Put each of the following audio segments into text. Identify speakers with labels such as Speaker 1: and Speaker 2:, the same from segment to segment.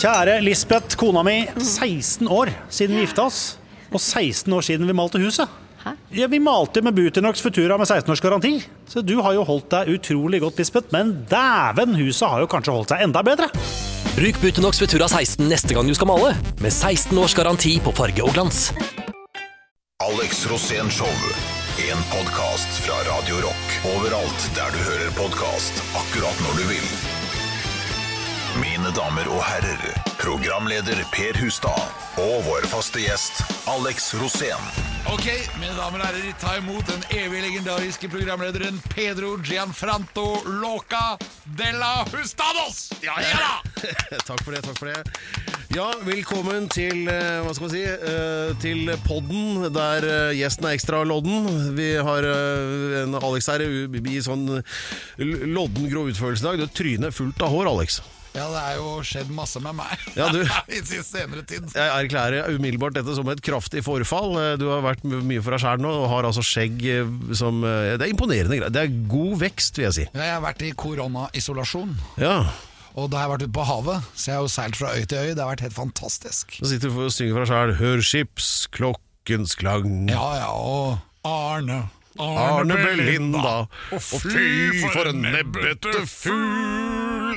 Speaker 1: Kjære Lisbeth, kona mi, 16 år siden vi gifta oss, og 16 år siden vi malte huset.
Speaker 2: Hæ?
Speaker 1: Ja, vi malte med Buteinox Futura med 16 års garanti. Så du har jo holdt deg utrolig godt, Lisbeth, men dæven, huset har jo kanskje holdt seg enda bedre.
Speaker 3: Bruk Buteinox Futura 16 neste gang du skal male, med 16 års garanti på farge og glans.
Speaker 4: Alex Rosén Show. En podcast fra Radio Rock. Overalt der du hører podcast, akkurat når du vil. Mine damer og herrer, programleder Per Hustad og vår faste gjest Alex Rosén.
Speaker 5: Ok, mine damer og herrer, ta imot den evig legendariske programlederen Pedro Gianfranto Loca della Hustados. Ja da!
Speaker 6: Takk for det. Ja, velkommen til, hva skal man si, til podden der gjesten er ekstra lodden. Vi har en Alex her i sånn lodden grå utførelse i dag. Du har trynet fullt av hår, Alex.
Speaker 5: Ja, det er jo skjedd masse med meg
Speaker 6: Ja, du.
Speaker 5: i sin senere tid.
Speaker 6: Jeg erklærer umiddelbart dette som et kraftig forfall. Du har vært mye for deg selv nå, og har altså skjegg som... Det er imponerende greier. Det er god vekst, vil jeg si.
Speaker 5: Ja, jeg har vært i koronaisolasjon.
Speaker 6: Ja.
Speaker 5: Og da har jeg vært ute på havet, så jeg har jo seilt fra øy til øy. Det har vært helt fantastisk.
Speaker 6: Så sitter du og synger for deg selv. Hør skipsklokkens klang.
Speaker 5: Ja, og Arne
Speaker 6: Belinda. Og fy for en nebbete fugl.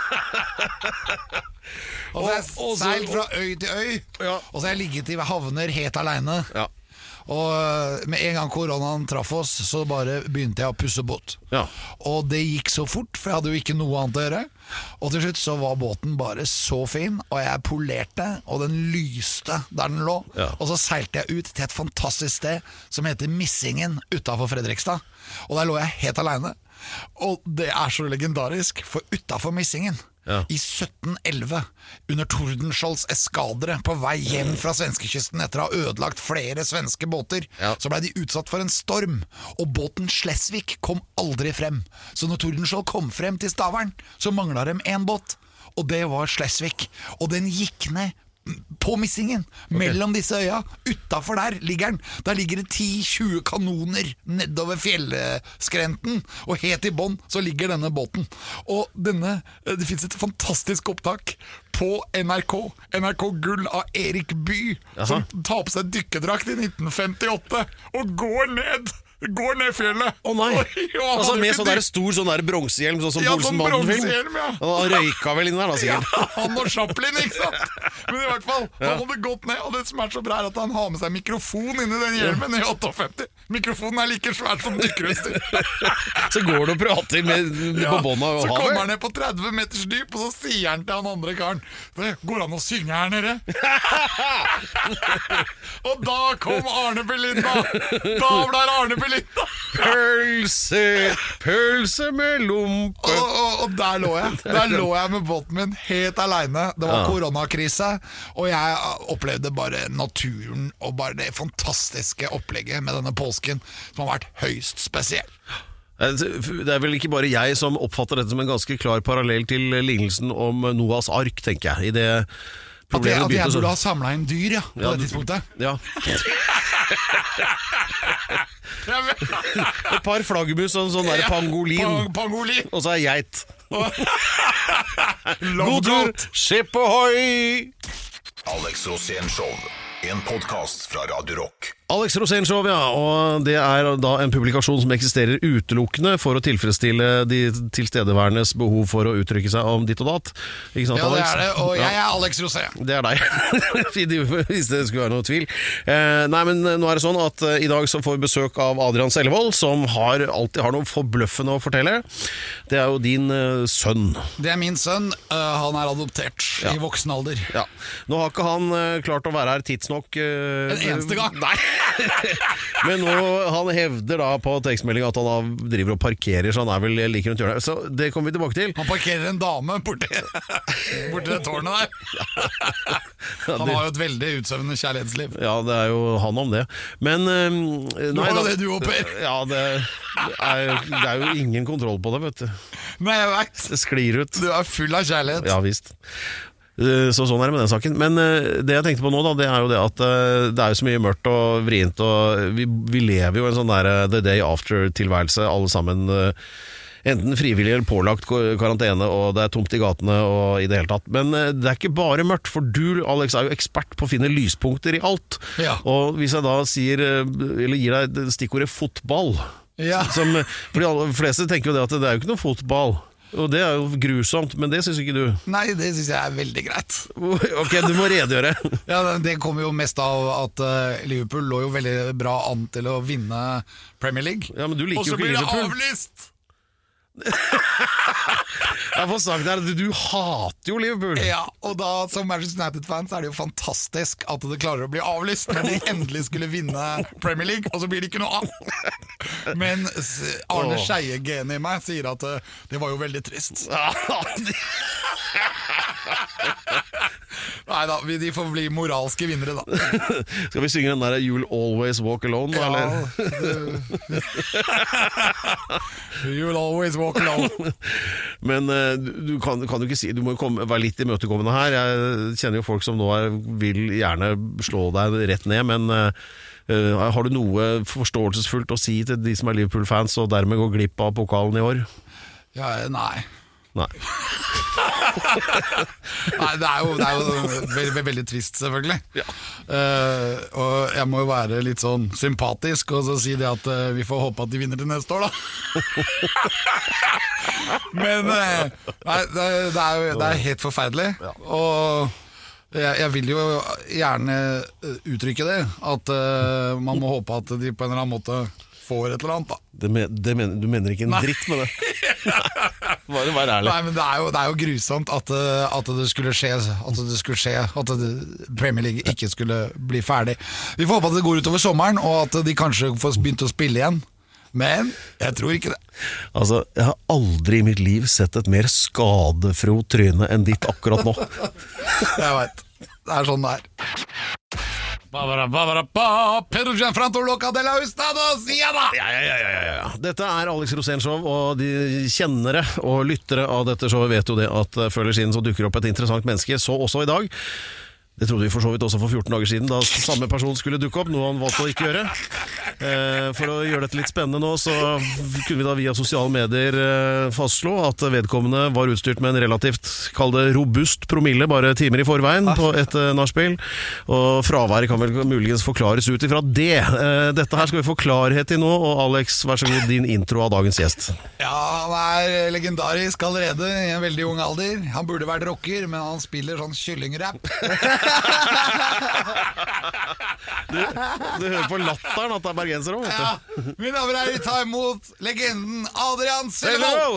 Speaker 5: Og så har jeg seilt fra øy til øy.
Speaker 6: Ja.
Speaker 5: Og så har jeg ligget i havner helt alene.
Speaker 6: Ja.
Speaker 5: Og med en gang koronaen traff oss, så bare begynte jeg å pusse båt.
Speaker 6: Ja.
Speaker 5: Og det gikk så fort, for jeg hadde jo ikke noe annet å gjøre. Og til slutt så var båten bare så fin, og jeg polerte, og den lyste der den lå.
Speaker 6: Ja.
Speaker 5: Og så seilte jeg ut til et fantastisk sted som heter Missingen utenfor Fredrikstad. Og der lå jeg helt alene. Og det er så legendarisk, for utenfor Missingen, i 1711, under Tordenskiolds eskadre på vei hjem fra svenskekysten etter å ha ødelagt flere svenske båter, så ble de utsatt for en storm, og båten Schleswig kom aldri frem. Så når Tordenskiold kom frem til Stavern, så manglet de en båt, og det var Schleswig, og den gikk ned på Missingen, mellom disse øya. Utenfor der ligger den. Der ligger det 10-20 kanoner nedover fjellskrenten, og helt i bånn så ligger denne båten. Og det finnes et fantastisk opptak på NRK Gull av Erik Bye, som tar på seg dykkerdrakt i 1958 og går ned fjellet.
Speaker 6: Å nei, altså med sånn der stor sånn der bronsehjelm, sånn som Olsenbanden-film. Han røyka vel inn der da, sikkert.
Speaker 5: Ja, han og Chaplin, ikke sant? Men i hvert fall, han hadde gått ned, og det som er så bra er at han har med seg mikrofon inni den hjelmen i 58. Mikrofonen er like svært som dykkerutstyr.
Speaker 6: Så går du og prater på båndet av havet.
Speaker 5: Så kommer han ned på 30 meters dyp, og så sier han til han andre karen, det går an å synge her nede. Og da kom Arne Belinda. Da ble Arne Belinda.
Speaker 6: Pølse med lompe.
Speaker 5: Og der lå jeg med båten min helt alene. Det var koronakrise, og jeg opplevde bare naturen og bare det fantastiske opplegget med denne påsken, som har vært høyst spesiell.
Speaker 6: Det er vel ikke bare jeg som oppfatter dette som en ganske klar parallell til lignelsen om Noahs ark, tenker jeg. I det
Speaker 5: at jeg burde ha samlet inn dyr, på det tidspunktet.
Speaker 6: Ja. Et par flaggermus og sånn der pangolin. Og så er geit. God tur, skip ohoi!
Speaker 4: Alex Rosén Show. En podcast fra Radio Rock.
Speaker 6: Alex Rosén Show, og det er da en publikasjon som eksisterer utelukkende for å tilfredsstille de tilstedeværendes behov for å uttrykke seg om ditt og datt. Ikke sant,
Speaker 5: Alex?
Speaker 6: Ja, det er det,
Speaker 5: og jeg er Alex Rosén.
Speaker 6: Det er deg, hvis det skulle være noe tvil. Nei, men nå er det sånn at i dag så får vi besøk av Adrian Sellevold, som alltid har noe forbløffende å fortelle. Det er jo din sønn.
Speaker 5: Det er min sønn. Han er adoptert i voksen alder.
Speaker 6: Ja. Nå har ikke han klart å være her tidsnok.
Speaker 5: En eneste gang.
Speaker 6: Nei. Men nå, han hevder da på tekstmelding at han da driver og parkerer, så han er vel like rundt hjørnet. Så det kommer vi tilbake til.
Speaker 5: Han parkerer en dame borti det tårnet der. Han har jo et veldig utsøvende kjærlighetsliv.
Speaker 6: Ja, det er jo han om det. Men
Speaker 5: nå er det du og Per.
Speaker 6: Ja, det er jo ingen kontroll på det, vet du.
Speaker 5: Nei, jeg vet.
Speaker 6: Det sklir ut.
Speaker 5: Du er full av kjærlighet.
Speaker 6: Ja, visst. Så sånn er det med den saken. Men det jeg tenkte på nå da, det er jo det at det er jo så mye mørkt og vrient, og vi lever jo en sånn der The Day After-tilværelse alle sammen enten frivillig eller pålagt karantene, og det tomt i gatene og i det hele tatt. Men det ikke bare mørkt, for du, Alex, jo ekspert på å finne lyspunkter i alt.
Speaker 5: Ja.
Speaker 6: Og hvis jeg da gir deg stikkordet fotball, for de aller fleste tenker jo det at det jo ikke noe fotball. Og det jo grusomt, men det synes ikke du.
Speaker 5: Nei, det synes jeg veldig greit.
Speaker 6: Ok, du må redegjøre.
Speaker 5: Det kommer jo mest av at Liverpool lå jo veldig bra an til å vinne Premier League.
Speaker 6: Ja, men du liker jo ikke Liverpool.
Speaker 5: Og så blir det avlyst!
Speaker 6: Jeg får sagt det her, du hater jo Liverpool.
Speaker 5: Ja, og da som Manchester United-fans det jo fantastisk at det klarer å bli avlyst når de endelig skulle vinne Premier League, og så blir det ikke noe av. Men Arne Scheie-genet i meg sier at det var jo veldig trist. Neida, de får bli moralske vinnere da.
Speaker 6: Skal vi synge den der You'll Always Walk Alone, da, eller?
Speaker 5: You'll always walk alone.
Speaker 6: Men du kan jo ikke si, du må være litt imøtekommende her. Jeg kjenner jo folk som nå vil gjerne slå deg rett ned, men har du noe forståelsesfullt å si til de som Liverpool-fans og dermed går glipp av pokalen i år?
Speaker 5: Ja, nei.
Speaker 6: Nei,
Speaker 5: det jo veldig trist, selvfølgelig. Og jeg må jo være litt sånn sympatisk og så si det at vi får håpe at de vinner til neste år, da. Men nei, det helt forferdelig. Og jeg vil jo gjerne uttrykke det, at man må håpe at de på en eller annen måte får et eller annet, da.
Speaker 6: Du mener ikke en dritt med det? Bare vær ærlig.
Speaker 5: Nei, men det jo grusomt at det skulle skje, at Premier League ikke skulle bli ferdig. Vi får håpe at det går utover sommeren, og at de kanskje får begynt å spille igjen. Men jeg tror ikke det.
Speaker 6: Altså, jeg har aldri i mitt liv sett et mer skadefro tryne enn ditt akkurat nå.
Speaker 5: Jeg vet. Det sånn det Pedro Gianfranco Loca de la Hustados, ja da!
Speaker 6: Ja. Dette Alex Rosén Show, og de kjennere og lyttere av dette showet vet jo det at før eller siden så dukker opp et interessant menneske, så også i dag. Det trodde vi for så vidt også for 14 dager siden, da samme person skulle dukke opp, noe han valgte å ikke gjøre. For å gjøre dette litt spennende nå, så kunne vi da via sosiale medier fastslå at vedkommende var utstyrt med en relativt, kall det robust promille, bare timer i forveien på et nachspiel. Og fraværet kan vel muligens forklares ut ifra det. Dette her skal vi få klarhet i nå, og Alex, vær så god, din intro av dagens gjest.
Speaker 5: Ja, han legendarisk allerede i en veldig ung alder. Han burde vært rocker, men han spiller sånn kyllingrapp.
Speaker 6: Du hører på latteren at det bergenser også, vet du.
Speaker 5: Ja, mine damer og herrer, ta imot legenden Adrian Selvold.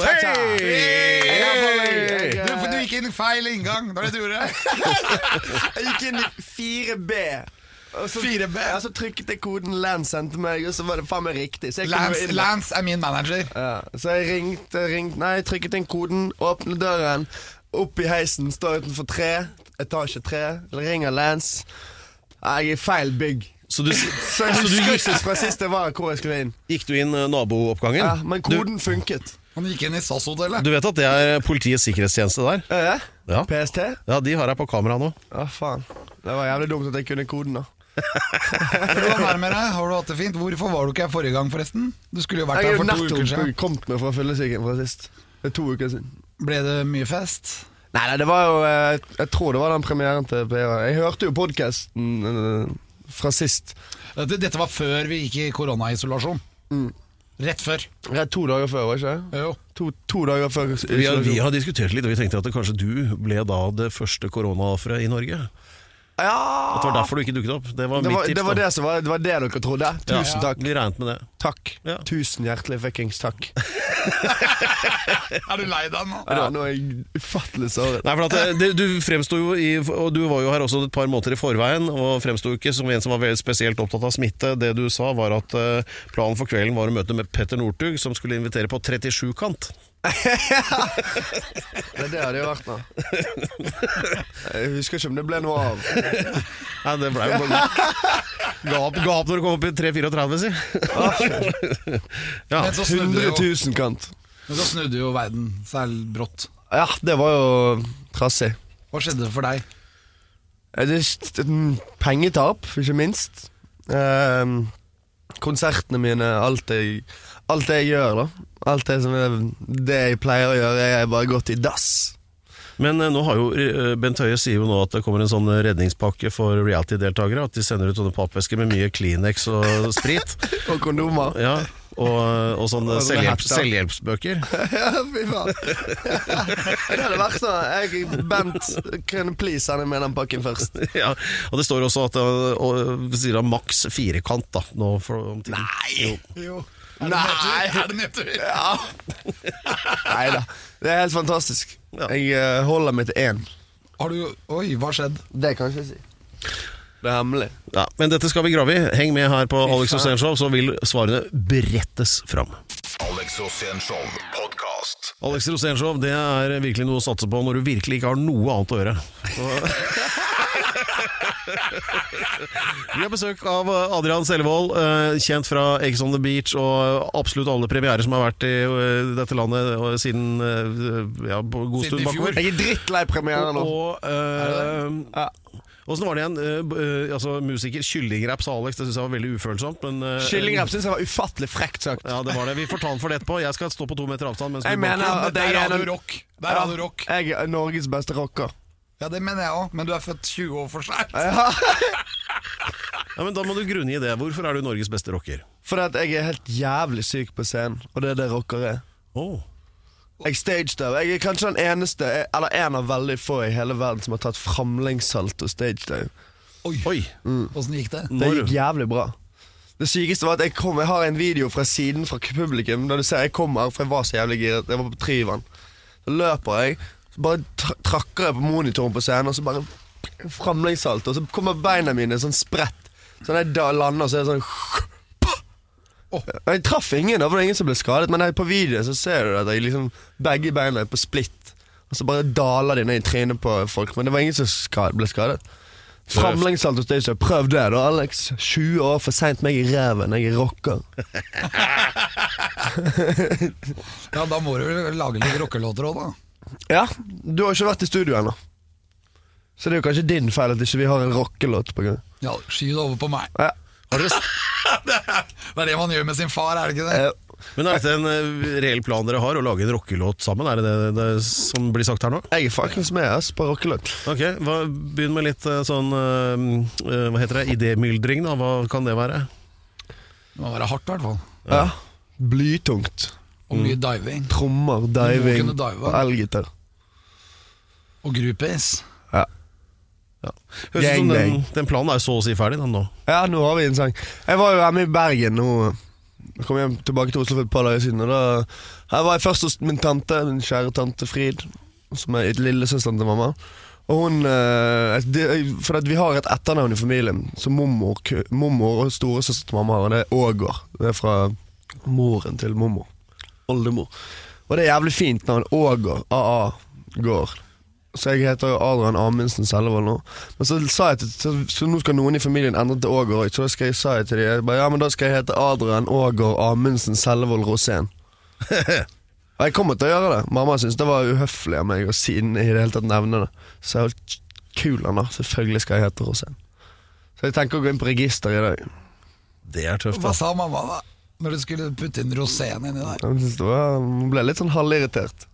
Speaker 6: Hei!
Speaker 5: Du gikk inn i feil inngang, det det du gjorde.
Speaker 2: Jeg gikk inn i 4B. Og så,
Speaker 5: 4B.
Speaker 2: Ja, så trykket jeg koden Lance sendte meg, og så var det faen meg riktig. Så
Speaker 5: Lance min manager.
Speaker 2: Ja, så jeg ringte, jeg trykket inn koden, åpnet døren, opp i heisen, står utenfor 3, etasje 3, ringer Lance. Jeg feil bygg. Så jeg husker ikke fra sist jeg var hvor jeg skulle inn.
Speaker 6: Gikk du inn nabooppgangen?
Speaker 2: Ja, men koden funket.
Speaker 5: Han gikk inn i SAS-hotellet.
Speaker 6: Du vet at det politiets sikkerhetstjeneste der?
Speaker 2: Ja. PST?
Speaker 6: Ja, de har jeg på kamera nå.
Speaker 2: Ja, faen. Det var jævlig dumt at jeg kunne koden da.
Speaker 5: Har du hatt det fint? Hvorfor var du ikke her forrige gang forresten? Du skulle jo vært her for 2 uker siden.
Speaker 2: Jeg kom med fra fyllesyken fra sist. Det 2 uker siden.
Speaker 5: Ble det mye fest?
Speaker 2: Nei, det var jo jeg tror det var den premieren til PA. Jeg hørte jo podcasten fra sist.
Speaker 5: Dette var før vi gikk i koronaisolasjon. Rett før.
Speaker 2: Rett 2 dager før, var ikke det?
Speaker 5: Jo.
Speaker 2: 2 dager før.
Speaker 6: Vi har diskutert litt, og vi tenkte at kanskje du ble da det første koronaofferet i Norge.
Speaker 2: Ja.
Speaker 6: At det var derfor du ikke dukket opp. Det var mitt tips.
Speaker 2: Det var det dere trodde. Tusen takk.
Speaker 6: Vi regnet med det.
Speaker 2: Takk.
Speaker 6: Ja.
Speaker 2: Tusen hjertelig fuckings takk.
Speaker 5: Er du lei deg nå?
Speaker 2: Ja, nå jeg ufattelig såret.
Speaker 6: Nei, for at du fremstod jo og du var jo her også et par måneder i forveien, og fremstod ikke som en som var veldig spesielt opptatt av smitte. Det du sa var at planen for kvelden var å møte med Petter Northug, som skulle invitere på 37-kant.
Speaker 2: Det hadde jo vært nå. Jeg husker ikke om det ble noe av.
Speaker 6: Nei, det ble jo bare ga opp når du kom opp i 3-34, si.
Speaker 5: Ja.
Speaker 2: 100 000 kant.
Speaker 5: Men så snudde jo verden særlig brått.
Speaker 2: Ja, det var jo trassig.
Speaker 5: Hva skjedde for deg?
Speaker 2: Pengetap, ikke minst. konsertene mine, alt det jeg gjør da. Alt det jeg pleier å gjøre, jeg bare gått i dass.
Speaker 6: Men nå har jo Bent Høie sier jo nå at det kommer en sånn redningspakke for reality-deltagere, at de sender ut sånne pappvesker med mye Kleenex og sprit.
Speaker 2: Og kondomer.
Speaker 6: Ja, og sånne selvhjelpsbøker.
Speaker 2: Ja, fy faen. Det hadde vært sånn. Bent, can you please sende med den pakken først?
Speaker 6: Ja, og det står også at det sier da maks 4-kant da, nå for om tiden.
Speaker 2: Nei!
Speaker 5: Jo.
Speaker 2: Er
Speaker 5: det nedtur?
Speaker 2: Ja. Neida, det er helt fantastisk.
Speaker 6: Ja.
Speaker 2: Jeg holder meg til 1.
Speaker 5: Oi, hva skjedde?
Speaker 2: Det kan jeg ikke si. Det er hemmelig.
Speaker 6: Ja, men dette skal vi grave i. Heng med her på Alex Rosén Show, så vil svarene berettes fram.
Speaker 4: Alex Rosén Show podcast.
Speaker 6: Alex Rosén Show, det er virkelig noe å satse på når du virkelig ikke har noe annet å gjøre. Vi har besøk av Adrian Sellevold, kjent fra Ex on the Beach og absolutt alle premierer som har vært i dette landet siden på god stund bakover.
Speaker 2: Jeg er drittlei premiere nå.
Speaker 6: Og hvordan var det igjen? Musiker Kyllingrapp sa Alex, det synes jeg var veldig ufølsomt, men
Speaker 2: Kyllingrapp synes jeg var ufattelig frekt sagt.
Speaker 6: Ja, det var det. Vi får ta den for det etterpå. Jeg skal stå på 2 meter avstand mens
Speaker 5: jeg mener at det er Radio Rock. Det er Radio Rock.
Speaker 2: Jeg er Norges beste rocker.
Speaker 5: Ja, det mener jeg også, men du er født 20 år for sent.
Speaker 6: Ja, men da må du grunne i det. Hvorfor er du Norges beste rocker?
Speaker 2: Fordi at jeg er helt jævlig syk på scenen, og det er det rocker er. Jeg staged av. Jeg er kanskje den eneste, eller en av veldig få i hele verden som har tatt framlengssalt og staged av.
Speaker 6: Oi.
Speaker 5: Hvordan gikk det?
Speaker 2: Det gikk jævlig bra. Det sykeste var at jeg har en video fra siden fra publikum, der du ser jeg kommer, for jeg var så jævlig giret, jeg var på Tryvann. Så løper jeg, så bare trakker jeg på monitoren på scenen, og så bare framlengssalt, og så kommer beina mine sånn spredt. Så når jeg lander, så er det sånn... Jeg traff ingen, for det var ingen som ble skadet, men på videoen så ser du at jeg liksom begge beina er på splitt, og så bare daler de ned i trynet på folk, men det var ingen som ble skadet. Framlengssalt hos deg, så prøv det da, Alex. 20 år for sent meg i reven, jeg er rocker.
Speaker 5: Ja, da må du lage litt rockelåter også da.
Speaker 2: Ja, du har ikke vært i studio ennå. Så det er jo kanskje din feil at ikke vi har en rockelåt på gang.
Speaker 5: Ja, sky det over på meg.
Speaker 2: Ja.
Speaker 5: Det er det man gjør med sin far, er det ikke det?
Speaker 6: Men er dette en reell plan dere har, å lage en rockelåt sammen? Er det det som blir sagt her nå?
Speaker 2: Jeg er faktisk med på rockelåt.
Speaker 6: Ok, begynn med litt sånn, hva heter det, idémyldring da, hva kan det være?
Speaker 5: Det må være hardt i hvert fall.
Speaker 2: Ja, blytungt.
Speaker 5: Og mye diving.
Speaker 2: Trommer, diving og elgitar.
Speaker 5: Og groupies.
Speaker 2: Ja.
Speaker 6: Høres ut som den planen er så å si ferdig den nå.
Speaker 2: Ja, nå har vi en sang. Jeg var jo hjemme i Bergen nå. Jeg kom hjem tilbake til Oslo for et par dager siden, og her var jeg først hos min tante, min kjære tante Frid, som er lillesøsteren til mamma. Og hun, for at vi har et etternavn i familien, som mormor og storesøster til mamma har, og det er Ågård. Det er fra moren til mormor. Oldemor. Og det er jævlig fint navn, Ågård, A.A. Gård. Så jeg heter jo Adrian Amundsen Sellevold nå. Men så sa jeg så nå skal noen i familien endre til Ågård, så da sa jeg til dem, ja, men da skal jeg hete Adrian Ågård Amundsen Sellevold Rosén. Og jeg kommer til å gjøre det. Mamma synes det var uhøflig av meg å si den i det hele tatt nevne det. Så jeg var kul han da, selvfølgelig skal jeg hete Rosén. Så jeg tenker å gå inn på register i dag.
Speaker 6: Det er tøft da.
Speaker 5: Hva sa mamma da, når du skulle putte inn Rosén inni der?
Speaker 2: Hun ble litt sånn halvirritert.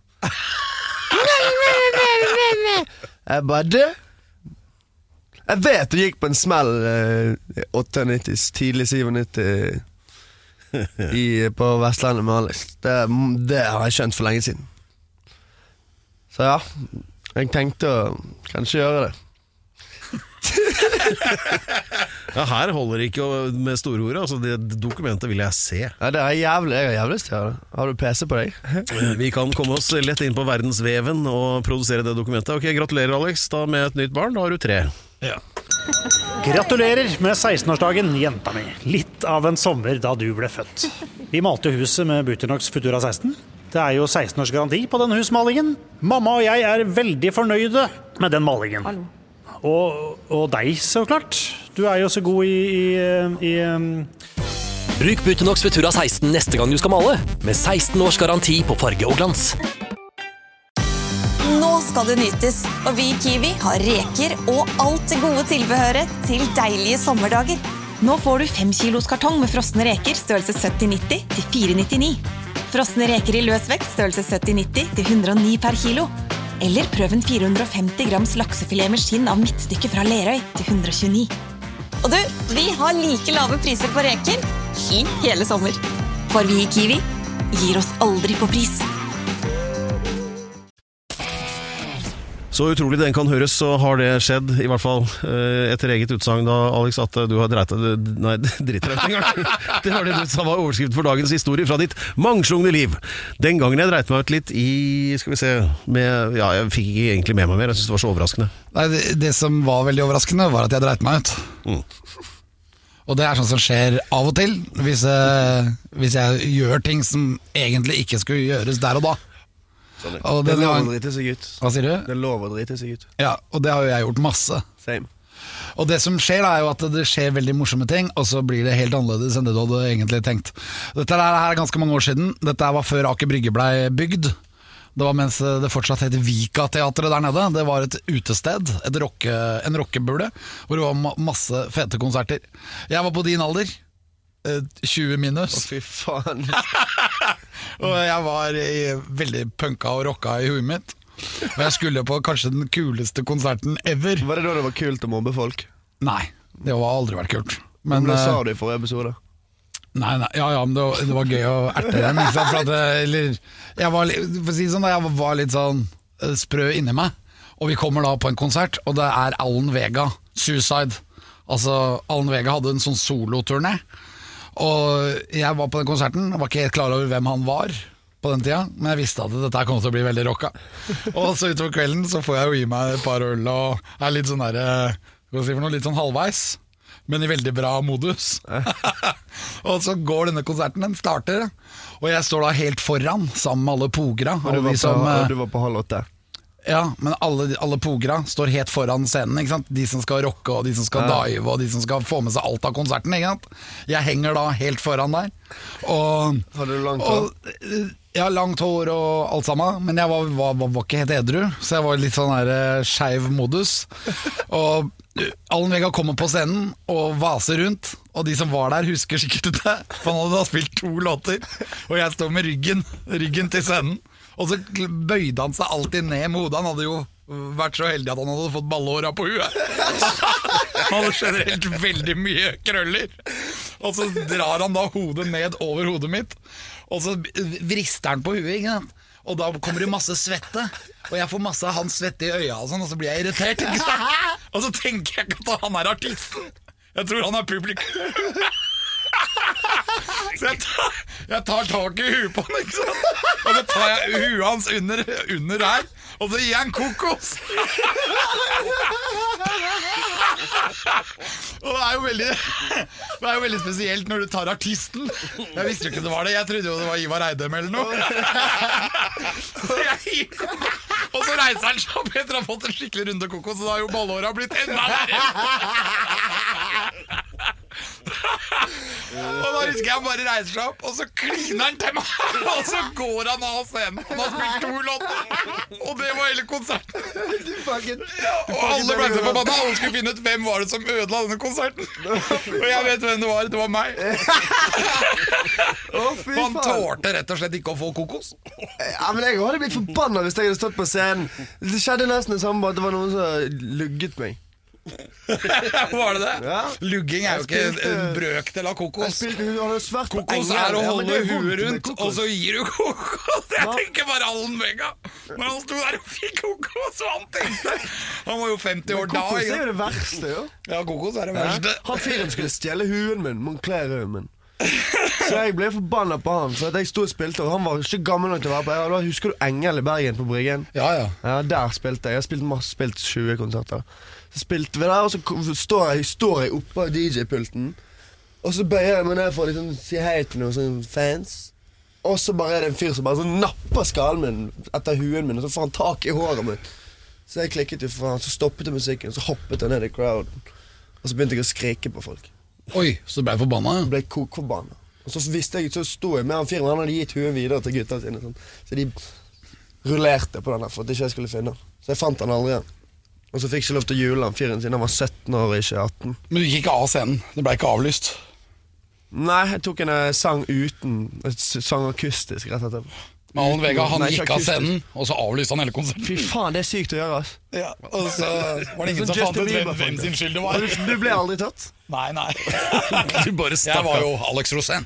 Speaker 2: Jeg bare jeg vet du gikk på en smell 98, tidlig 97 på Vestlandet med Alex. Det har jeg skjønt for lenge siden. Så ja, jeg tenkte å kanskje gjøre det.
Speaker 6: Ja, her holder det ikke med store ord, altså det dokumentet vil jeg se.
Speaker 2: Ja, det er jævlig, jeg har jævlig lyst til å gjøre det. Har du PC på deg?
Speaker 6: Vi kan komme oss lett inn på verdensveven og produsere det dokumentet. Ok, gratulerer Alex, da med et nytt barn, da har du 3.
Speaker 5: Ja.
Speaker 1: Gratulerer med 16-årsdagen, jenta mi. Litt av en sommer da du ble født. Vi malte huset med Buternox Futura 16. Det er jo 16 års garanti på denne husmalingen. Mamma og jeg er veldig fornøyde med den malingen.
Speaker 7: Hallo.
Speaker 1: Og deg, så klart. Du er jo så god i
Speaker 3: Bruk Buternox Futura 16 neste gang du skal male, med 16 års garanti på farge og glans.
Speaker 7: Nå skal det nytes, og vi i Kiwi har reker og alt det gode tilbehøret til deilige sommerdager. Nå får du 5 kilos kartong med frosne reker størrelse 70-90 til 499. Frosne reker i løsvekt størrelse 70-90 til 109 per kilo. Eller prøv en 450 grams laksefilet med skinn av midtstykke fra Lerøy til 129. Og du, vi har like lave priser på reker i hele sommer. For vi i Kiwi gir oss aldri på pris.
Speaker 6: Så utrolig den kan høres, så har det skjedd, i hvert fall etter eget utsagn da, Alex, at du har dreit deg en gang. Det var det du sa var overskrift for dagens historie fra ditt mangslungne liv. Den gangen jeg dreit meg ut litt i, skal vi se, jeg fikk ikke egentlig med meg mer, jeg synes det var så overraskende.
Speaker 5: Nei, det som var veldig overraskende var at jeg dreit meg ut. Og det sånn som skjer av og til, hvis jeg gjør ting som egentlig ikke skulle gjøres der og da. Og
Speaker 2: det er lov å drite seg ut.
Speaker 5: Hva sier du?
Speaker 2: Det er lov å drite seg ut.
Speaker 5: Ja, og det har jo jeg gjort masse.
Speaker 2: Same.
Speaker 5: Og det som skjer er jo at det skjer veldig morsomme ting, og så blir det helt annerledes enn det du hadde egentlig tenkt. Dette er ganske mange år siden. Dette var før Aker Brygge ble bygd. Det var mens det fortsatt het Vika-teatret der nede. Det var et utested, en rockebule, hvor det var masse fete konserter. Jeg var på din alder, 20 minus.
Speaker 2: Fy faen.
Speaker 5: Og jeg var veldig punka og rocka i huet mitt. Og jeg skulle på kanskje den kuleste konserten ever.
Speaker 2: Var det da det var kult å mobbe folk?
Speaker 5: Nei, det har aldri vært kult.
Speaker 2: Men det sa du i forrige episode.
Speaker 5: Nei, men det var gøy å erte dem. For at, jeg var litt sånn sprø inni meg. Og vi kommer da på en konsert, og det er Alan Vega, Suicide. Altså, Alan Vega hadde en sånn soloturné. Og jeg var på den konserten, var ikke helt klar over hvem han var på den tida, men jeg visste at dette kom til å bli veldig rocka. Og så utover kvelden så får jeg jo i meg et par øl og er litt sånn litt sånn halvveis, men i veldig bra modus. Og så går denne konserten, den starter, og jeg står da helt foran sammen med alle pogra.
Speaker 2: Og du var på 7:30.
Speaker 5: Ja, men alle pogra står helt foran scenen, ikke sant? De som skal rocke, og de som skal dive, og de som skal få med seg alt av konserten, ikke sant? Jeg henger da helt foran der.
Speaker 2: Hadde du langt hår?
Speaker 5: Ja, langt hår og alt sammen, men jeg var ikke helt edru, så jeg var litt sånn skeiv modus. Og Alan Vega kommer på scenen og vaser rundt, og de som var der husker sikkert det, for han hadde da spilt 2 låter, og jeg står med ryggen til scenen. Og så bøyde han seg alltid ned med hodet. Han hadde jo vært så heldig at han hadde fått ballehåra på huet. Han hadde generelt veldig mye krøller. Og så drar han da hodet ned over hodet mitt, og så vrister han på huet, ikke sant? Og da kommer det masse svette, og jeg får masse av hans svette i øya og sånn, og så blir jeg irritert, ikke sant? Og så tenker jeg ikke at han er artisten. Jeg tror han er publikum. Så jeg tar tak i huet på han, ikke sant? Og så tar jeg huet hans under her, og så gir jeg en kokos. Og det er jo veldig spesielt når du tar artisten. Jeg visste jo ikke det var det. Jeg trodde jo det var Ivar Eidem eller noe. Og så reiser han seg opp etter å ha fått en skikkelig runde kokos, og da har jo ballhåra blitt enda verre. Og da husker jeg bare reiser seg opp, og så kliner han til meg, og så går han av scenen. Han har spilt 2 låter, og det var hele konserten. Og alle ble så forbanna. Alle skulle finne ut hvem var det som ødela denne konserten. Og jeg vet hvem det var meg. Han tålte rett og slett ikke å få kokos.
Speaker 2: Ja, men jeg hadde blitt forbanna hvis jeg hadde stått på scenen. Det skjedde nesten det samme, bare at det var noen som lugget meg.
Speaker 5: Var det det?
Speaker 2: Ja.
Speaker 5: Lugging er jo ikke en brøkdel av kokos. Kokos er å holde huet rundt, og så gir du kokos. Jeg tenker bare Alan Vega. Men han sto der og fikk kokos, og han tenkte han var jo 50 år da.
Speaker 2: Kokos er jo det verste, jo.
Speaker 5: Ja, kokos er det verste.
Speaker 2: Han fyren skulle stjele huen min, Moncler-huen min. Så jeg ble forbanna på han, for at jeg stod og spilte, og han var ikke gammel nok til å være på. Da husker du Engel i Bergen på Bryggen?
Speaker 5: Ja,
Speaker 2: der spilte jeg. Jeg har spilt 20 konserter. Så spilte vi der, og så står jeg oppe på DJ-pulten, og så bøyer jeg meg ned for å liksom si hei til noen sånne fans, og så bare er det en fyr som bare sånn napper skallen min etter huen min, og så får han tak i håret mitt. Så jeg klikket jo for han, så stoppet jeg musikken, så hoppet jeg ned i crowden, og så begynte jeg å skrike på folk.
Speaker 5: Oi, så ble jeg forbanna?
Speaker 2: Jeg ble kokforbanna. Og så visste jeg, så stod jeg med han fyren, han hadde gitt huen videre til gutta sine, sånn. Så de rullerte på den der for at ikke jeg skulle finne han. Så jeg fant han aldri igjen. Og så fikk jeg ikke lov til å jule han fyren siden han var 17 år og ikke 18.
Speaker 5: Men du gikk ikke av scenen, det ble ikke avlyst.
Speaker 2: Nei, jeg tok en sang uten, sang akustisk rett etterpå.
Speaker 5: Men Alan Vega, han
Speaker 2: Nei,
Speaker 5: gikk
Speaker 2: ikke
Speaker 5: av
Speaker 2: akustisk.
Speaker 5: scenen, og så avlyste han hele konserten.
Speaker 2: Fy faen, det er sykt å gjøre, ass.
Speaker 5: Ja, og så var det ingen
Speaker 2: Sånn
Speaker 5: som fant
Speaker 2: Justin
Speaker 5: ut
Speaker 2: Bieber,
Speaker 5: hvem sin skyld det var.
Speaker 2: Du ble aldri tatt?
Speaker 5: Nei.
Speaker 6: Du bare
Speaker 5: Jeg var jo Alex Rosén.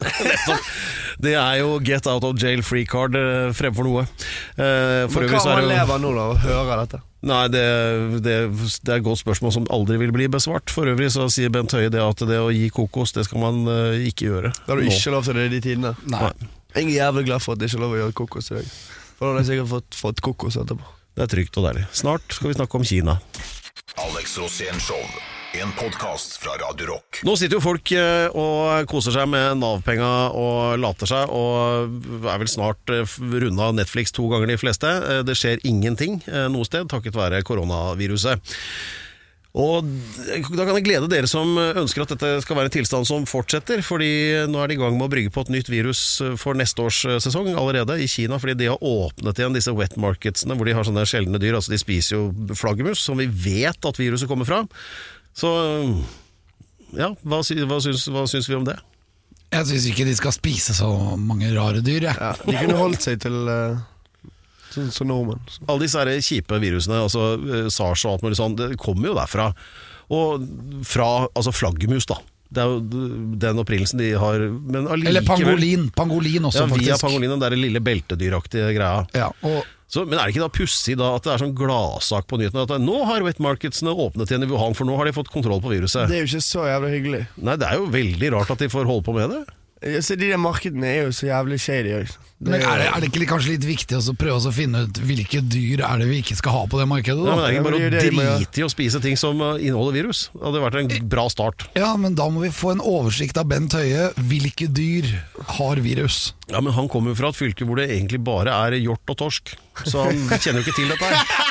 Speaker 6: Det er jo get out of jail free card fremfor noe. For
Speaker 2: Men
Speaker 6: øvrig så
Speaker 2: hva
Speaker 6: er det jo
Speaker 2: lever nå da, og hører dette?
Speaker 6: Nei, det er et godt spørsmål som aldri vil bli besvart. For øvrig så sier Bent Høie det at det å gi kokos, det skal man ikke gjøre.
Speaker 2: Da har du ikke lov til det i de tidene.
Speaker 5: Nei.
Speaker 2: Jeg er jævlig glad for at det ikke er lov å gjøre kokos i dag. For da hadde jeg sikkert fått kokos etterpå.
Speaker 6: Det er trygt og deilig. Snart skal vi snakke om Kina.
Speaker 4: Alex Rosén Show, en podcast fra Radio Rock.
Speaker 6: Nå sitter jo folk og koser seg med Nav-penga og later seg, og er vel snart runda Netflix 2 ganger de fleste. Det skjer ingenting noe sted, takket være koronaviruset. Og da kan jeg glede dere som ønsker at dette skal være en tilstand som fortsetter, fordi nå er de i gang med å brygge på et nytt virus for neste års sesong allerede i Kina, fordi de har åpnet igjen disse wet marketsene hvor de har sånne sjeldne dyr, altså de spiser jo flaggermus, som vi vet at viruset kommer fra. Så ja, hva syns vi om det?
Speaker 5: Jeg synes ikke de skal spise så mange rare dyr, jeg.
Speaker 2: Ja, de kunne holdt seg til sånn nordmenn.
Speaker 6: Alle disse her kjipe virusene, altså SARS og alt mulig sånn, det kommer jo derfra. Og fra, altså flaggermus da. Det er jo den opprinnelsen de har, men allikevel...
Speaker 5: Eller pangolin også,
Speaker 6: ja,
Speaker 5: faktisk.
Speaker 6: Ja, via pangolinen, det er det lille beltedyraktige greia.
Speaker 5: Ja, og
Speaker 6: Så, men er det ikke da pussig da at det er sånn gladsak på nyhetene, at nå har wet marketsene åpnet igjen i Wuhan, for nå har de fått kontroll på viruset?
Speaker 2: Det er jo ikke så jævlig hyggelig.
Speaker 6: Nei, det er jo veldig rart at de får holde på med det.
Speaker 2: Så de der markedene er jo så jævlig shady også.
Speaker 5: Men er det ikke kanskje litt viktig å prøve å finne ut hvilke dyr er det vi ikke skal ha på det markedet?
Speaker 6: Ja,
Speaker 5: Da?
Speaker 6: men det er ikke bare
Speaker 2: Ja, men
Speaker 6: å
Speaker 2: det er jo det de må gjøre.
Speaker 6: drite i å spise ting som inneholder virus. Det hadde vært en bra start.
Speaker 5: Ja, men da må vi få en oversikt av Bent Høie. Hvilke dyr har virus?
Speaker 6: Ja, men han kommer jo fra et fylke hvor det egentlig bare er hjort og torsk, så han kjenner jo ikke til dette her.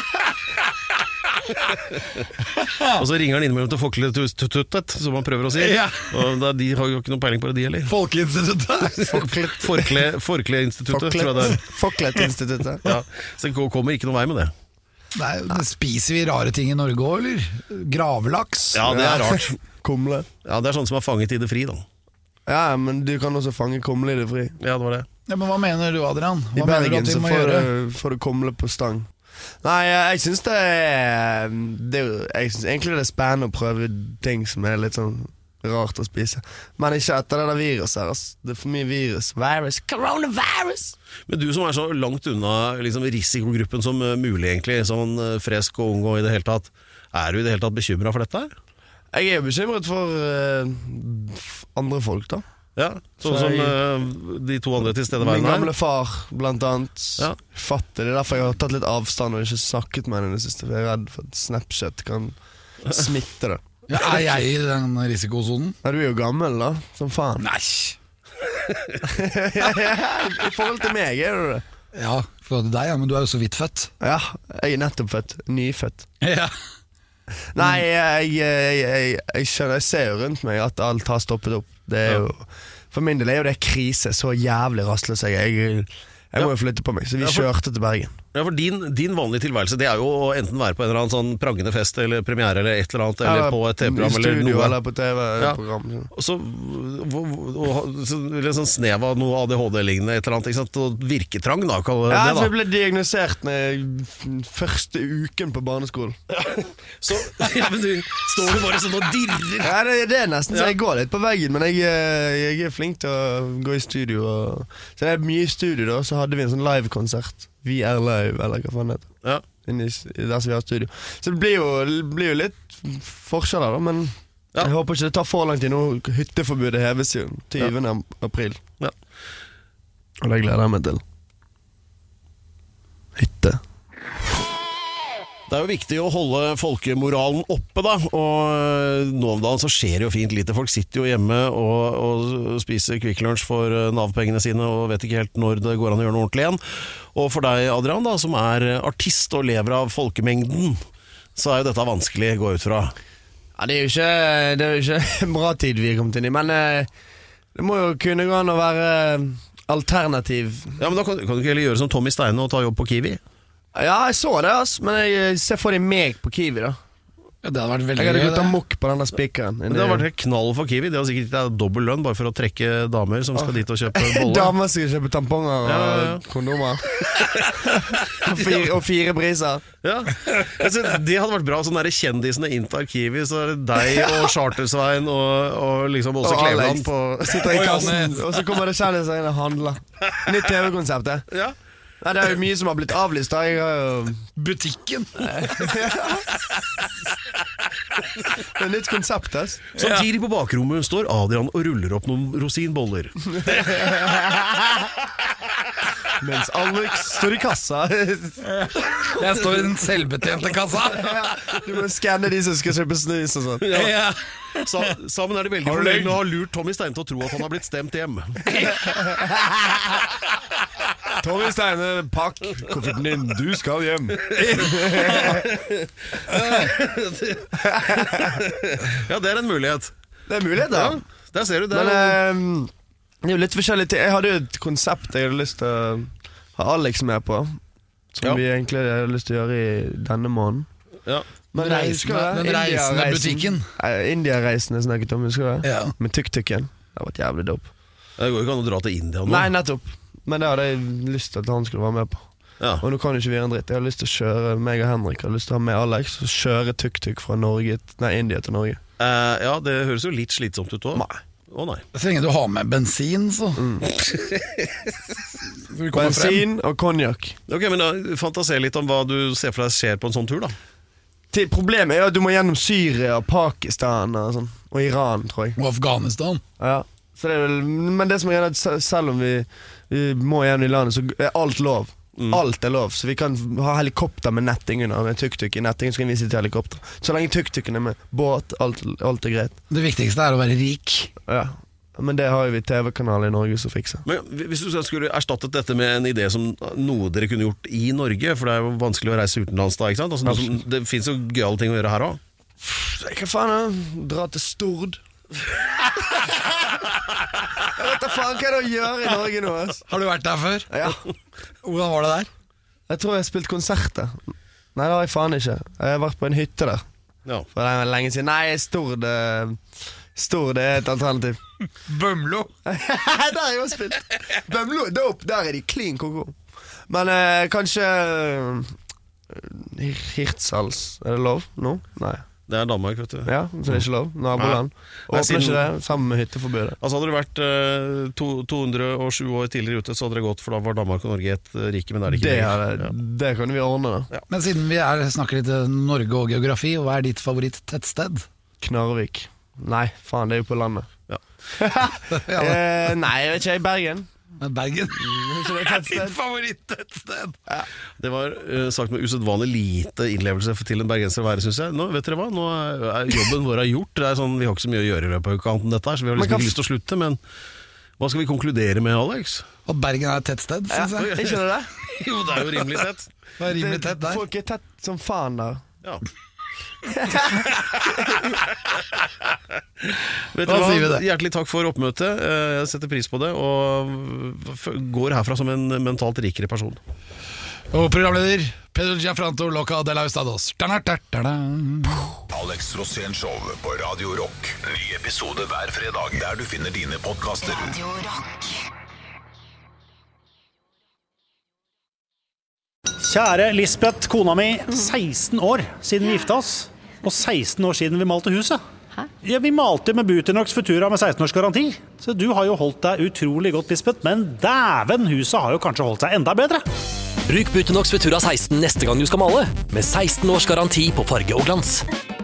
Speaker 6: Og så ringer han innimellom til Folkeinstituttet, som han prøver å si.
Speaker 5: Ja.
Speaker 6: Og de har jo ikke noe peiling på det, de heller.
Speaker 5: Folkeinstituttet.
Speaker 6: Forkleinstituttet, tror jeg det er.
Speaker 2: Folklettinstituttet.
Speaker 6: Ja, så det kommer ikke noe vei med det.
Speaker 5: Nei, men spiser vi rare ting i Norge òg, eller? Gravelaks?
Speaker 6: Ja, det er rart.
Speaker 2: Kumle.
Speaker 6: Ja, det er sånn som er fanget i det fri, da.
Speaker 2: Ja, men du kan også fange kumle i det fri.
Speaker 6: Ja, det var det.
Speaker 5: Ja, men hva mener du, Adrian?
Speaker 2: I
Speaker 5: Hva mener du
Speaker 2: Bergen
Speaker 5: at vi
Speaker 2: så
Speaker 5: må gjøre?
Speaker 2: får du kumle på stang. Nei, jeg synes det er jeg synes egentlig det er spennende å prøve ting som er litt sånn rart å spise. Men ikke etter det der viruset her, ass. Det er for mye virus. Coronavirus!
Speaker 6: Men du som er så langt unna liksom, risikogruppen som mulig, egentlig, sånn fresk og ung og i det hele tatt, er du i det hele tatt bekymret for dette her?
Speaker 2: Jeg er jo bekymret for andre folk, da.
Speaker 6: Ja, sånn
Speaker 2: Så
Speaker 6: som de to andre
Speaker 2: Min
Speaker 6: tilstedeværende
Speaker 2: gamle
Speaker 6: her.
Speaker 2: far, blant annet.
Speaker 6: Ja.
Speaker 2: Fattig. Det er derfor jeg har tatt litt avstand og ikke snakket med henne i det siste. For jeg er redd for at Snapchat kan smitte det.
Speaker 5: Ja, er jeg i den risikosonen?
Speaker 2: Ja, du er jo gammel, da. Som faen.
Speaker 5: Nei.
Speaker 2: I forhold til meg er du det.
Speaker 5: Ja, for deg, ja, men du er jo så vidt født.
Speaker 2: Ja, jeg er nettopp født. Nyfødt.
Speaker 5: Ja.
Speaker 2: Nei, jeg skjønner. Jeg ser jo rundt meg at alt har stoppet opp. Det er jo, for min del er jo det krise. Så jævlig rastløs jeg må jo flytte på meg. Så vi
Speaker 6: Ja, for-
Speaker 2: kjørte til Bergen.
Speaker 6: Ja, for din vanlige tilværelse, det er jo å enten være på en eller annen sånn prangende fest eller premiere eller et eller annet, eller på et TV-program
Speaker 2: I
Speaker 6: eller
Speaker 2: studio
Speaker 6: noe.
Speaker 2: eller på TV-program.
Speaker 6: Og så eller sånn snev av noe ADHD-lignende, et eller annet, ikke sant? Og virketrang, da, kaller
Speaker 2: Ja,
Speaker 6: det
Speaker 2: så jeg
Speaker 6: da.
Speaker 2: ble diagnosert første uken på barneskolen.
Speaker 6: Så, ja, men du står jo bare sånn og dirrer.
Speaker 2: Ja, det er nesten så jeg går litt på veggen, men jeg er flink til å gå i studio. Så det er mye i studio da, så hadde vi en sånn live-konsert. Vi er live, eller hva faen det heter.
Speaker 6: Ja.
Speaker 2: Der som vi har studio. Så det blir jo litt forskjeller da, men
Speaker 6: Ja.
Speaker 2: jeg håper ikke det tar for lang tid nå. Hytteforbudet heves jo 20. april.
Speaker 6: Ja.
Speaker 2: Og det gleder jeg meg til. Hytte.
Speaker 6: Det er jo viktig å holde folkemoralen oppe, da. Og nå om dagen så skjer det jo fint lite. Folk sitter jo hjemme og spiser Kvikk Lunsj for Nav-pengene sine og vet ikke helt når det går an å gjøre noe ordentlig igjen. Og for deg, Adrian, da, som er artist og lever av folkemengden, så er jo dette vanskelig, gå ut fra.
Speaker 2: Ja, det er jo ikke en bra tid vi er kommet inn i, men det må jo kunne gå an å være alternativ.
Speaker 6: Ja, men da kan du ikke heller gjøre som Tommy Steine og ta jobb på Kiwi?
Speaker 2: Ja, jeg så det, men jeg ser for deg meg på Kiwi da.
Speaker 5: Ja, det hadde vært veldig
Speaker 2: Jeg hadde
Speaker 5: gøy,
Speaker 2: gått
Speaker 5: det.
Speaker 2: amok på denne spikeren.
Speaker 6: Men det har vært helt knall for Kiwi. De har sikkert gitt dobbel lønn bare for å trekke damer som skal dit og kjøpe bolle.
Speaker 2: Damer skal kjøpe tamponger og kondomer. og 4 priser.
Speaker 6: Ja, altså, det hadde vært bra. Sånn der kjendisene inntar Kiwi, så er det deg og Chartersveien og liksom også
Speaker 2: Og
Speaker 6: Kleveland
Speaker 2: Alex.
Speaker 6: på
Speaker 2: Sitter i kassen, og så kommer det kjendiser inn og handler. Nytt TV-konsept, det.
Speaker 6: Ja.
Speaker 2: Nei, det er jo mye som har blitt avlyst da. Jeg har jo...
Speaker 5: Butikken.
Speaker 2: Det er nytt konsept, ass.
Speaker 6: Samtidig på bakrommet står Adrian og ruller opp noen rosinboller.
Speaker 2: Mens Alex står i kassa.
Speaker 5: Jeg står i den selvbetjente kassa.
Speaker 2: Du må skanne de som skal kjøpe snus og sånt.
Speaker 5: Ja.
Speaker 6: Sammen er det veldig fornøyelig å ha lurt Tommy Steine til å tro at han har blitt stemt hjem.
Speaker 2: Tommy Steine, pakk kofferten din, du skal hjem.
Speaker 6: Ja, det er en mulighet.
Speaker 2: Det er mulighet, da.
Speaker 6: Ja, der ser du det.
Speaker 2: Men det er jo litt forskjellig til. Jeg hadde jo et konsept jeg hadde lyst til å ha Alex med på, som vi egentlig hadde lyst til å gjøre i denne måneden.
Speaker 6: Ja.
Speaker 2: Men jeg husker det.
Speaker 5: Den reisende butikken.
Speaker 2: India-reisen jeg snakket om, husker du det?
Speaker 5: Ja.
Speaker 2: Med tuk-tuken. Det har vært jævlig dope.
Speaker 6: Det går jo ikke an å dra til India nå.
Speaker 2: Nei, nettopp. Men det hadde jeg lyst til at han skulle være med på.
Speaker 6: Ja.
Speaker 2: Og nå kan jo ikke vi gjøre en dritt. Jeg har lyst til å kjøre meg og Henrik. Jeg har lyst til å ha med Alex og kjøre tuk-tuk fra India til Norge.
Speaker 6: Ja, det høres jo litt slitsomt ut også.
Speaker 2: Nei.
Speaker 6: Å nei.
Speaker 5: Så lenge du har med bensin, så vi kommer frem.
Speaker 2: Bensin og konjakk.
Speaker 6: Ok, men da fantaser litt om hva du ser for deg skjer på en sånn tur da.
Speaker 2: Problemet er at du må gjennom Syria, Pakistan og sånn. Og Iran, tror jeg.
Speaker 5: Og Afghanistan.
Speaker 2: Ja. Så det er vel, men det som er at selv om vi må gjennom i landet, så er alt lov. Alt er lov, så vi kan ha helikopter med netting under, med tuk-tuk i netting, så kan vi sitte i helikopter. Så lenge tuk-tuken er med, båt, alt er greit.
Speaker 5: Det viktigste er å være rik.
Speaker 2: Ja, men det har jo vi TV-kanal i Norge som fikser.
Speaker 6: Men hvis du skulle erstattet dette med en idé som noe dere kunne gjort i Norge, for det er jo vanskelig å reise utenlands da, ikke sant? Altså, det finnes jo gøyale ting å gjøre her også.
Speaker 2: Hva faen da? Dra til Stord. Jeg vet da faen hva det er å gjøre i Norge nå, ass.
Speaker 5: Har du vært der før?
Speaker 2: Ja.
Speaker 5: Hvordan var det der?
Speaker 2: Jeg tror jeg har spilt konserter. Nei, det har jeg faen ikke. Jeg har vært på en hytte der.
Speaker 6: Ja.
Speaker 2: For det er lenge siden. Nei, Stord er et alternativ.
Speaker 5: Bømlo.
Speaker 2: Der har jeg jo spilt. Bømlo, dope, der er de clean koko. Men kanskje Hirtshals. Er det lov nå? Nei.
Speaker 6: Det er Danmark, vet du.
Speaker 2: Ja, så det er ikke lov. Naboland. Åpner ikke det, sammen med hytteforbudet.
Speaker 6: Altså hadde du vært 207 år tidligere ute, så hadde det gått, for da var Danmark og Norge et rike, men det er det ikke.
Speaker 2: Det kan vi ordne da.
Speaker 6: Ja.
Speaker 5: Men siden vi snakker litt Norge og geografi, hva er ditt favoritt-tettsted?
Speaker 2: Knarvik. Nei, faen, det er jo på landet.
Speaker 6: Ja.
Speaker 2: Nei, jeg vet ikke, i Bergen.
Speaker 5: Bergen.
Speaker 2: Det er
Speaker 5: Ditt favoritt-tettsted.
Speaker 6: Det var sagt med usedvanlig lite innlevelse til en bergenser å være, synes jeg. Nå, vet dere hva? Nå er jobben vår gjort. Det er sånn, vi har ikke så mye å gjøre i løpet av uka dette her, så vi har liksom ikke lyst til å slutte, men hva skal vi konkludere med, Alex?
Speaker 5: Og Bergen er et tettsted, synes jeg.
Speaker 2: Ikke det?
Speaker 6: Jo, det er jo rimelig tett.
Speaker 5: Det er rimelig tett der.
Speaker 2: Folk er tett som faen der.
Speaker 6: Ja. Vet du
Speaker 5: Da
Speaker 6: hva?
Speaker 5: sier vi det.
Speaker 6: Hjertelig takk for oppmøtet. Jeg setter pris på det, og går herfra som en mentalt rikere person.
Speaker 5: Og programleder Pedro Gianfranto Loca de la Ustados.
Speaker 4: Alex Rosén Show på Radio Rock. Ny episode hver fredag der du finner dine podcaster.
Speaker 7: Radio Rock.
Speaker 1: Kjære Lisbeth, kona mi, 16 år siden vi gifta oss, og 16 år siden vi malte huset. Ja, vi malte med Butonox Futura med 16 års garanti, så du har jo holdt deg utrolig godt, Lisbeth, men dæven, huset har jo kanskje holdt seg enda bedre.
Speaker 3: Bruk Butonox Futura 16 neste gang du skal male, med 16 års garanti på farge og glans.